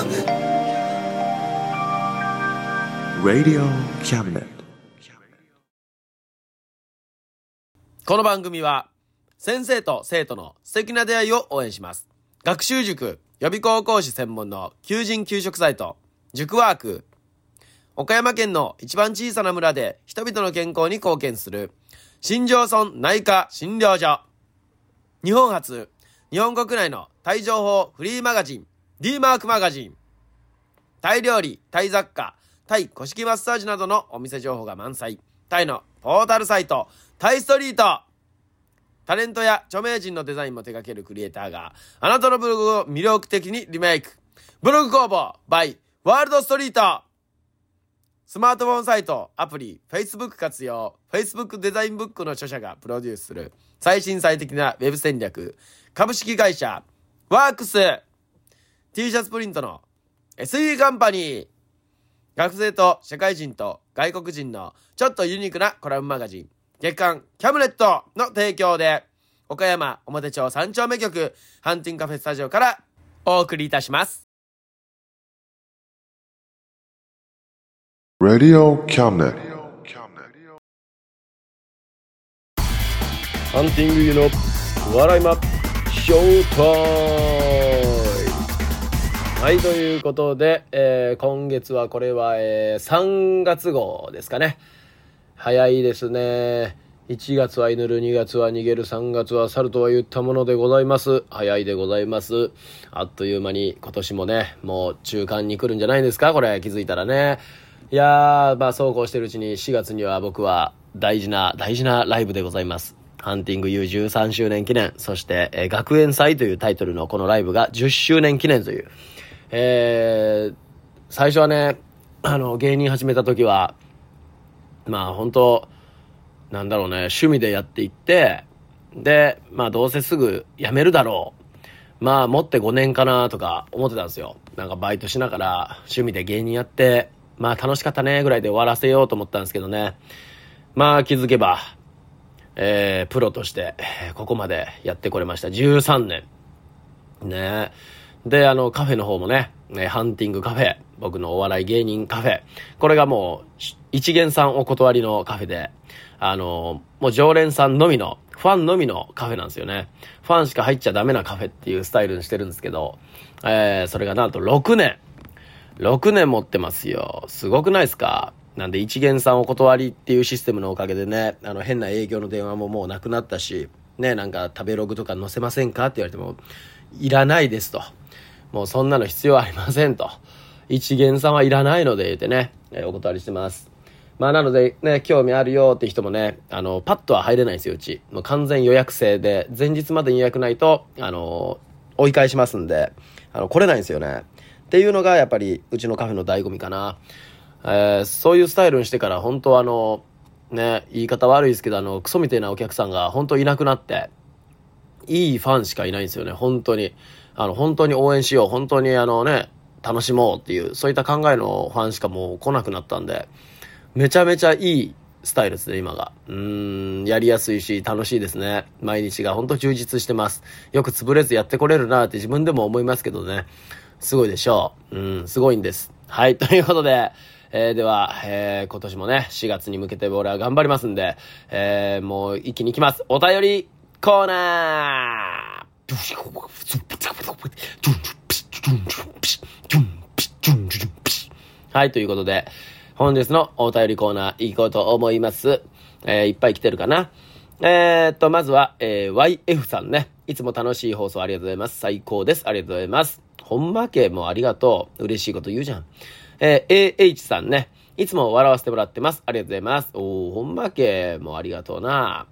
Cabinet. Radio Cabinet. この番組は先生と生徒の素敵な出会いを応援します。学習塾予備高校講師専門の求人・求職サイト塾ワーク、岡山県の一番小さな村で人々の健康に貢献する新庄村内科診療所、日本初日本国内のタイ情報フリーマガジン D マークマガジン、タイ料理、タイ雑貨、タイ古式マッサージなどのお店情報が満載、タイのポータルサイトタイストリート、タレントや著名人のデザインも手掛けるクリエイターがあなたのブログを魅力的にリメイク、ブログ工房 by ワールドストリート、スマートフォンサイト、アプリ、Facebook 活用、Facebook デザインブックの著者がプロデュースする最新最適なウェブ戦略、株式会社ワークス、T シャツプリントの SE カンパニー、学生と社会人と外国人のちょっとユニークなコラムマガジン、月刊キャムネットの提供で、岡山表町3丁目局ハンティングカフェスタジオからお送りいたします。 Radio Cabinet. ハンティングユの笑いマショータイム。はい、ということで、今月はこれは、3月号ですかね。早いですね。1月は祈る、2月は逃げる、3月は去るとは言ったものでございます。早いでございます。あっという間に今年もね、もう中間に来るんじゃないですか、これ気づいたらね。いやー、そうこうしてるうちに4月には僕は大事なライブでございます。ハンティング U13 周年記念、そして、学園祭というタイトルのこのライブが10周年記念という、最初はね、芸人始めた時は本当なんだろうね、趣味でやっていって、でどうせすぐ辞めるだろう、持って5年かなとか思ってたんですよ。なんかバイトしながら趣味で芸人やって、楽しかったねぐらいで終わらせようと思ったんですけどね、気づけば、プロとしてここまでやってこれました。13年ね。でカフェの方もね、ハンティングカフェ、僕のお笑い芸人カフェ、これがもう一元さんお断りのカフェで、もう常連さんのみの、ファンのみのカフェなんですよね。ファンしか入っちゃダメなカフェっていうスタイルにしてるんですけど、それがなんと6年持ってますよ。すごくないですか？なんで一元さんお断りっていうシステムのおかげでね、変な営業の電話ももうなくなったしね、なんか食べログとか載せませんかって言われてもいらないですと、もうそんなの必要ありませんと、一元さんはいらないので言ってね、お断りしてます。なのでね、興味あるよって人もね、パッとは入れないんですよ。うちもう完全予約制で、前日までに予約ないと追い返しますんで、来れないんですよね。っていうのがやっぱりうちのカフェの醍醐味かな。そういうスタイルにしてから本当ね、言い方悪いですけどクソみたいなお客さんが本当いなくなって、いいファンしかいないんですよね。本当に本当に応援しよう、本当に楽しもうっていう、そういった考えのファンしかもう来なくなったんで、めちゃめちゃいいスタイルですね、今が。やりやすいし楽しいですね。毎日が本当充実してます。よく潰れずやってこれるなって自分でも思いますけどね、すごいでしょう。すごいんです。はい、ということで、では、今年もね4月に向けて俺は頑張りますんで、もう一気に行きます。お便りコーナー。はい、ということで本日のお便りコーナー行こうと思います。いっぱい来てるかな。まずは、YF さんね、いつも楽しい放送ありがとうございます。最高です。ありがとうございます。ほんまけもありがとう。嬉しいこと言うじゃん。AH さんね、いつも笑わせてもらってます。ありがとうございます。ほんまけもありがとうな。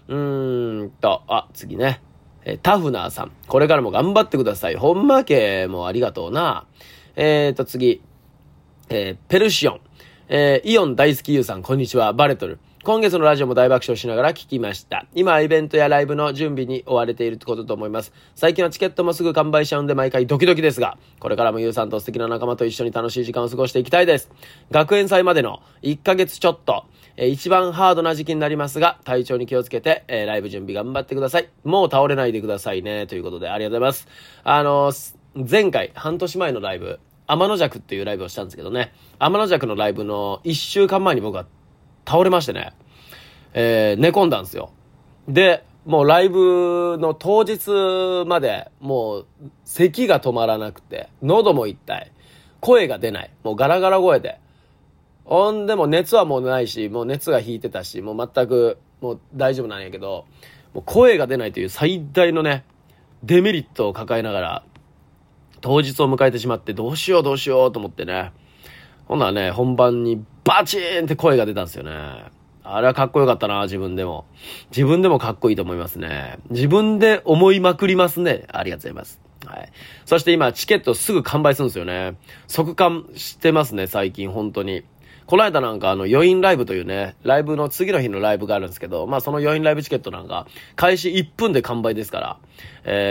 次ね、タフナーさん、これからも頑張ってください。ほんまけもありがとうな。次、ペルシオン、イオン大好きユウさん、こんにちは。バレトル、今月のラジオも大爆笑しながら聞きました。今はイベントやライブの準備に追われていることと思います。最近はチケットもすぐ完売しちゃうんで毎回ドキドキですが、これからもゆうさんと素敵な仲間と一緒に楽しい時間を過ごしていきたいです。学園祭までの1ヶ月ちょっと、一番ハードな時期になりますが、体調に気をつけて、ライブ準備頑張ってください。もう倒れないでくださいね。ということでありがとうございます。前回半年前のライブ、 天の弱っていうライブをしたんですけどね、天の弱のライブの1週間前に僕は倒れましてね、寝込んだんですよ。で、もうライブの当日までもう咳が止まらなくて、喉も痛い、声が出ない、もうガラガラ声で、ほんでも熱はもうないし、もう熱が引いてたし、もう全くもう大丈夫なんやけど、もう声が出ないという最大のねデメリットを抱えながら当日を迎えてしまって、どうしようと思ってね、ほんならね、本番にバチーンって声が出たんですよね。あれはかっこよかったな。自分でもかっこいいと思いますね。自分で思いまくりますね。ありがとうございます。はい。そして今チケットすぐ完売するんですよね。即完してますね、最近本当に。この間なんか余韻ライブというね、ライブの次の日のライブがあるんですけど、まあその余韻ライブチケットなんか開始1分で完売ですから、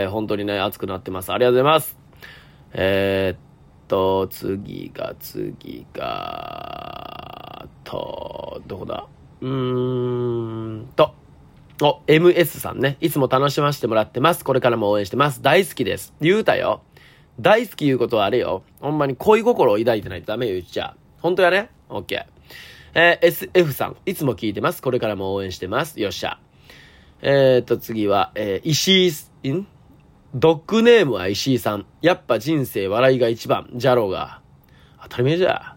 本当にね熱くなってます。ありがとうございます。次がどこだ、MS さんね、いつも楽しませてもらってます。これからも応援してます。大好きです。言うたよ。大好き言うことはあれよ。ほんまに恋心を抱いてないとダメよ、言っちゃ。本当やね。OK。SF さん、いつも聞いてます。これからも応援してます。よっしゃ。次は、石井、ドッグネームは石井さん。やっぱ人生笑いが一番。ジャローが。当たり前じゃ。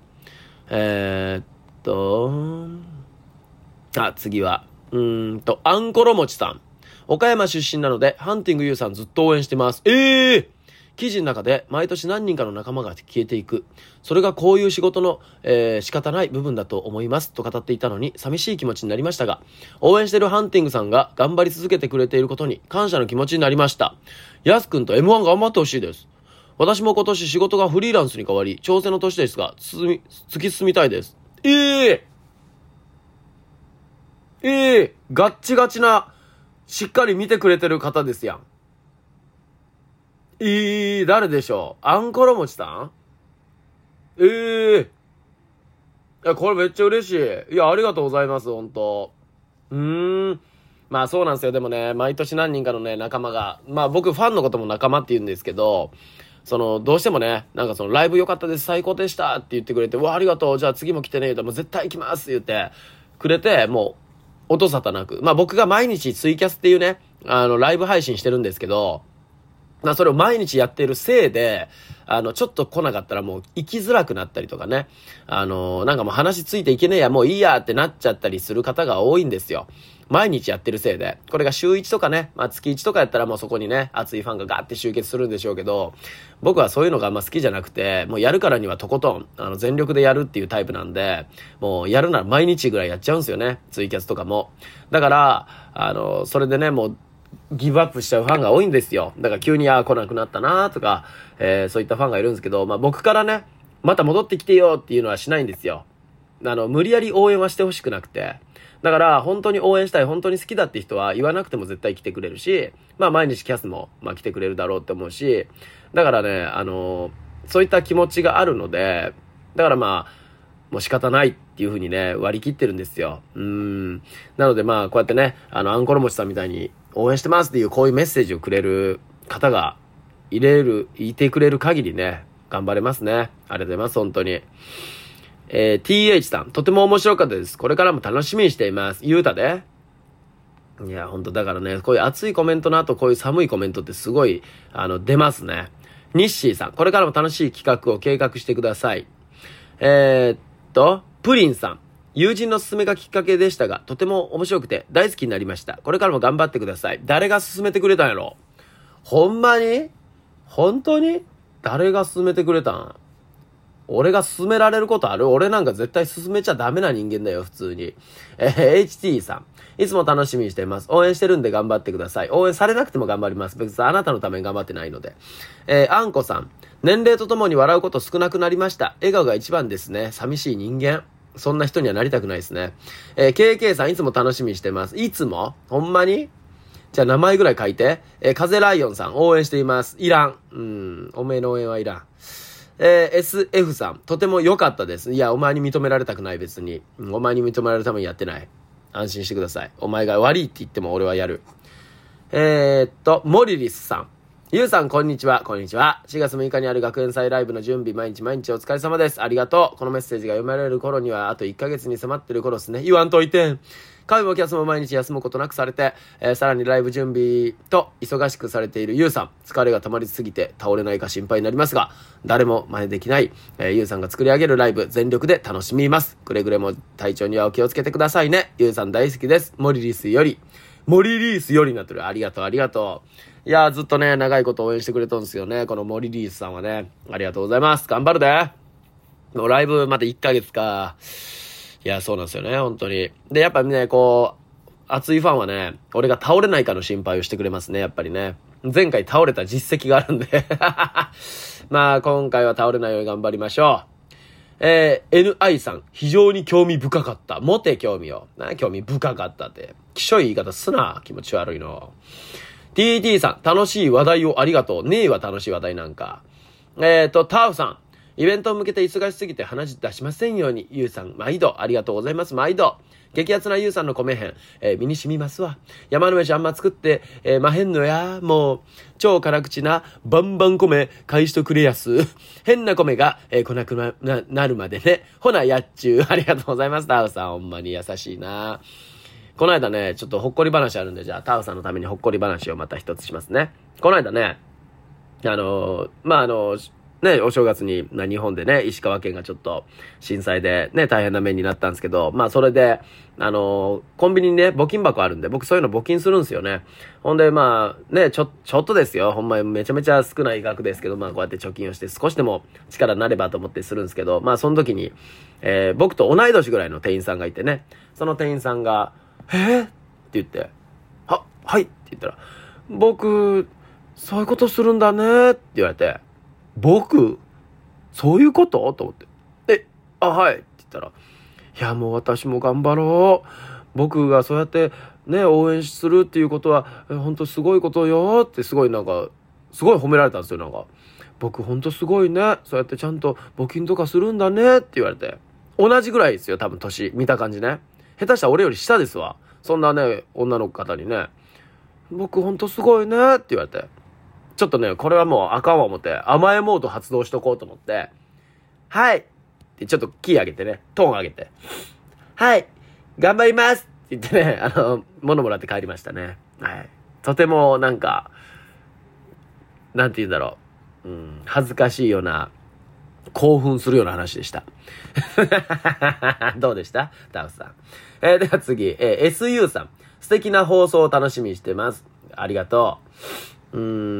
次は、あんころもちさん。岡山出身なので、ハンティングユーさんずっと応援してます。記事の中で毎年何人かの仲間が消えていく。それがこういう仕事の、仕方ない部分だと思いますと語っていたのに寂しい気持ちになりましたが、応援しているハンティングさんが頑張り続けてくれていることに感謝の気持ちになりました。ヤスくんと M1 頑張ってほしいです。私も今年仕事がフリーランスに変わり、挑戦の年ですが、突き進みたいです。ガッチガチな、しっかり見てくれてる方ですやん。誰でしょう。あんころもちさん。いや、これめっちゃ嬉しい。いや、ありがとうございます、本当。まあそうなんですよ。でもね、毎年何人かのね、仲間が、まあ僕ファンのことも仲間って言うんですけど、どうしてもね、なんかライブ良かったです、最高でしたって言ってくれて、うわ、ありがとう、じゃあ次も来てね、もう絶対行きますって言ってくれて、もう、音沙汰なく。まあ僕が毎日ツイキャスっていうね、ライブ配信してるんですけど、それを毎日やっているせいで、ちょっと来なかったらもう行きづらくなったりとかね。なんかもう話ついていけねえや、もういいやってなっちゃったりする方が多いんですよ。毎日やってるせいで。これが週1とかね、まあ月1とかやったらもうそこにね、熱いファンがガーって集結するんでしょうけど、僕はそういうのがあんま好きじゃなくて、もうやるからにはとことん、全力でやるっていうタイプなんで、もうやるなら毎日ぐらいやっちゃうんですよね。ツイキャスとかも。だから、それでね、もう、ギブアップしちゃうファンが多いんですよ。だから急に来なくなったなとか、そういったファンがいるんですけど、まあ僕からね、また戻ってきてよっていうのはしないんですよ。無理やり応援はしてほしくなくて。だから本当に応援したい、本当に好きだって人は言わなくても絶対来てくれるし、まあ毎日キャスもまあ来てくれるだろうって思うし、だからね、そういった気持ちがあるので、だからまあ、もう仕方ないっていう風にね、割り切ってるんですよ。なのでまあ、こうやってね、アンコロモチさんみたいに応援してますっていうこういうメッセージをくれる方がいてくれる限りね、頑張れますね。ありがとうございます、本当に。TH さん、とても面白かったです。これからも楽しみにしています。ゆうたで。いや、本当だからね、こういう熱いコメントの後、こういう寒いコメントってすごい、出ますね。ニッシーさん、これからも楽しい企画を計画してください。プリンさん、友人の勧めがきっかけでしたが、とても面白くて大好きになりました。これからも頑張ってください。誰が勧めてくれたんやろ？ほんまに？本当に？誰が勧めてくれたん？俺が勧められることある？俺なんか絶対勧めちゃダメな人間だよ、普通に。HT さん、いつも楽しみにしています。応援してるんで頑張ってください。応援されなくても頑張ります。別にあなたのために頑張ってないので。あんこさん、年齢とともに笑うこと少なくなりました。笑顔が一番ですね。寂しい人間。そんな人にはなりたくないですね。KK さん、いつも楽しみにしてます。いつも？ほんまに？じゃあ名前ぐらい書いて。風ライオンさん、応援しています。いらん。おめえの応援はいらん。SF さん、とても良かったです。いや、お前に認められたくない、別に。お前に認められるためにやってない。安心してください。お前が悪いって言っても俺はやる。モリリスさん、 ゆうさん、こんにちは。こんにちは。4月6日にある学園祭ライブの準備、毎日お疲れ様です。ありがとう。このメッセージが読まれる頃には、あと1ヶ月に迫ってる頃ですね。言わんといて。会もキャスも毎日休むことなくされて、さらにライブ準備と忙しくされているゆうさん。疲れが溜まりすぎて倒れないか心配になりますが、誰も真似できない、ゆうさんが作り上げるライブ、全力で楽しみます。くれぐれも体調にはお気をつけてくださいね。ゆうさん大好きです。モリリースよりになってる。ありがとう。いやー、ずっとね、長いこと応援してくれたんですよね。このモリリースさんはね。ありがとうございます。頑張るで。もうライブまで1ヶ月か。いや、そうなんですよね、本当に。で、やっぱね、こう、熱いファンはね、俺が倒れないかの心配をしてくれますね、やっぱりね。前回倒れた実績があるんで。まあ、今回は倒れないように頑張りましょう。NI さん、非常に興味深かった。持て興味を。興味深かったって。きしょい言い方すな。気持ち悪いの。TT さん、楽しい話題をありがとう。ねえは楽しい話題なんか。タウさん、イベントを向けて忙しすぎて話出しませんように。ゆうさん、毎度ありがとうございます。毎度。激アツなゆうさんの米編、身に染みますわ。山の飯あんま作って、まへんのや。もう、超辛口な、バンバン米、返しとくれやす。変な米が、来なくなるまでね。ほな、やっちゅう。ありがとうございます。タウさん、ほんまに優しいな。この間ね、ちょっとほっこり話あるんで、じゃあ、タウさんのためにほっこり話をまた一つしますね。この間ね、ね、お正月に、日本でね、石川県がちょっと震災でね、大変な目になったんですけど、まあそれで、コンビニにね、募金箱あるんで、僕そういうの募金するんですよね。ほんで、まあ、ね、ちょっとですよ。ほんまにめちゃめちゃ少ない額ですけど、まあこうやって貯金をして少しでも力になればと思ってするんですけど、まあその時に、僕と同い年ぐらいの店員さんがいてね、その店員さんが、って言って、はいって言ったら、僕、そういうことするんだねって言われて、僕そういうことと思って。はいって言ったら、いやもう私も頑張ろう。僕がそうやってね、応援するっていうことは、本当すごいことよってすごいすごい褒められたんですよ、僕本当すごいね。そうやってちゃんと募金とかするんだねって言われて。同じぐらいですよ、多分年。見た感じね。下手したら俺より下ですわ。そんなね、女の方にね、僕本当すごいねって言われて。ちょっとね、これはもうあかんわ思って、甘えモード発動しとこうと思って、はいってちょっとキー上げてね、トーン上げて、はい、頑張りますって言ってね、物もらって帰りましたね。はい。とてもなんて言うんだろう。恥ずかしいような、興奮するような話でした。どうでしたタウさん。では次、SU さん。素敵な放送を楽しみにしてます。ありがとう。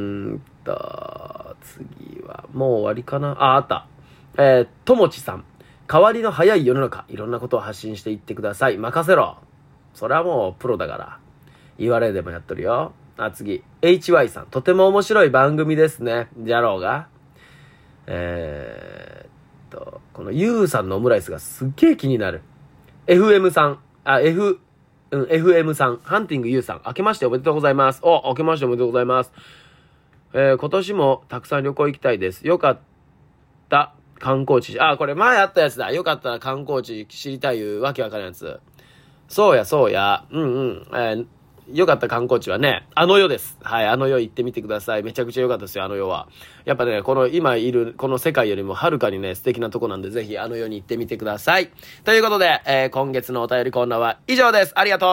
次は、もう終わりかなあった。ともちさん。代わりの早い世の中。いろんなことを発信していってください。任せろ。それはもうプロだから。言われでもやっとるよ。次。HY さん。とても面白い番組ですね。じゃろうが。このゆうさんのオムライスがすっげえ気になる。FM さん。FM さん。ハンティングゆうさん。明けましておめでとうございます。明けましておめでとうございます。今年もたくさん旅行行きたいです。よかった観光地。これ前あったやつだ。よかったら観光地知りたいいうわけわからんやつ。そうや。よかった観光地はね、あの世です。はい、あの世行ってみてください。めちゃくちゃ良かったですよ、あの世は。やっぱね、この今いる、この世界よりもはるかにね、素敵なとこなんで、ぜひあの世に行ってみてください。ということで、今月のお便りコーナーは以上です。ありがと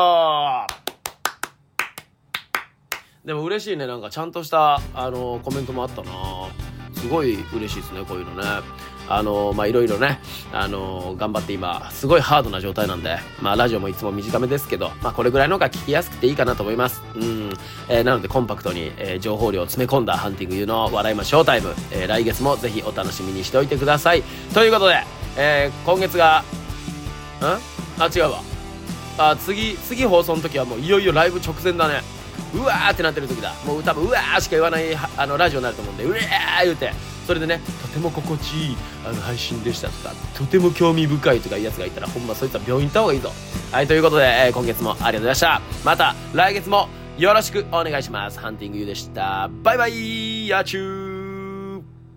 う。でも嬉しいね、ちゃんとした、コメントもあったな。すごい嬉しいですね、こういうのね。いろいろね、頑張って今、すごいハードな状態なんで、ラジオもいつも短めですけど、これぐらいの方が聞きやすくていいかなと思います。なのでコンパクトに、情報量を詰め込んだハンティング U の笑いまショータイム、来月もぜひお楽しみにしておいてください。ということで、今月が、違うわ。次放送の時はもういよいよライブ直前だね。うわーってなってる時だ。もう多分うわーしか言わないラジオになると思うんで、うわー言うて、それでね、とても心地いい配信でしたとか、とても興味深いとかいうやつがいたら、ほんまそいつは病院行った方がいいぞ。はい、ということで、今月もありがとうございました。また来月もよろしくお願いします。ハンティング U でした。バイバイ、やちゅー。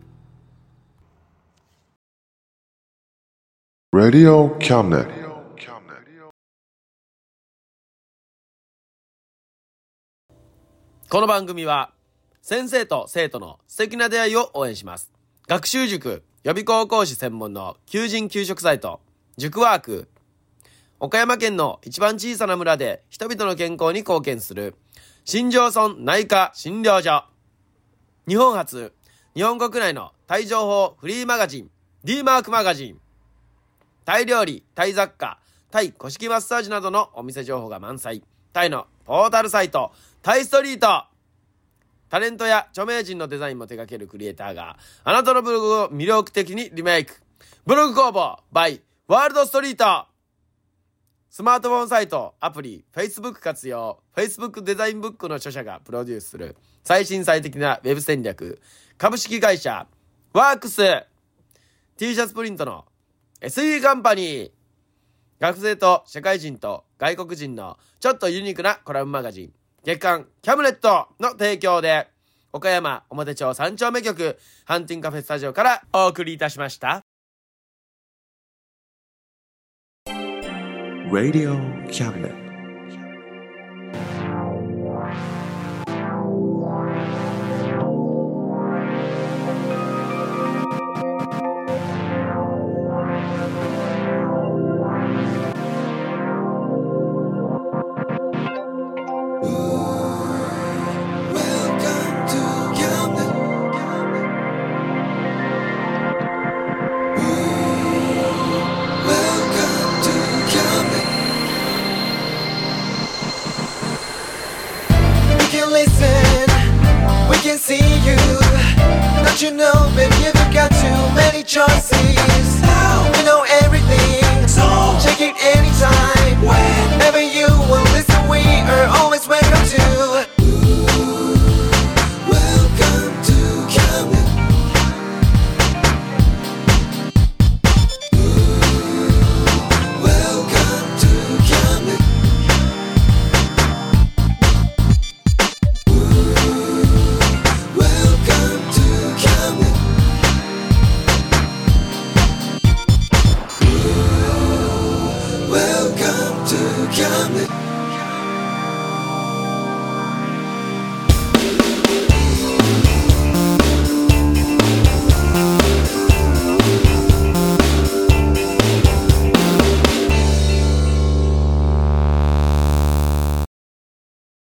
Radio Cabinet. この番組は先生と生徒の素敵な出会いを応援します。学習塾予備校講師専門の求人・求職サイト塾ワーク。岡山県の一番小さな村で人々の健康に貢献する新庄村内科診療所。日本初、日本国内のタイ情報フリーマガジン D マークマガジン。タイ料理、タイ雑貨、タイ古式マッサージなどのお店情報が満載。タイのポータルサイトタイストリート。タレントや著名人のデザインも手掛けるクリエイターがあなたのブログを魅力的にリメイク。ブログ工房 by ワールドストリート。スマートフォンサイト、アプリ、Facebook 活用、Facebook デザインブックの著者がプロデュースする最新最適なウェブ戦略。株式会社ワークス。 T シャツプリントの SE カンパニー。学生と社会人と外国人のちょっとユニークなコラムマガジン月刊キャムネットの提供で、岡山表町3丁目局ハンティングカフェスタジオからお送りいたしました。 Radio Cabinet. Listen, we can see you. Don't you know, baby, you've got too many choices.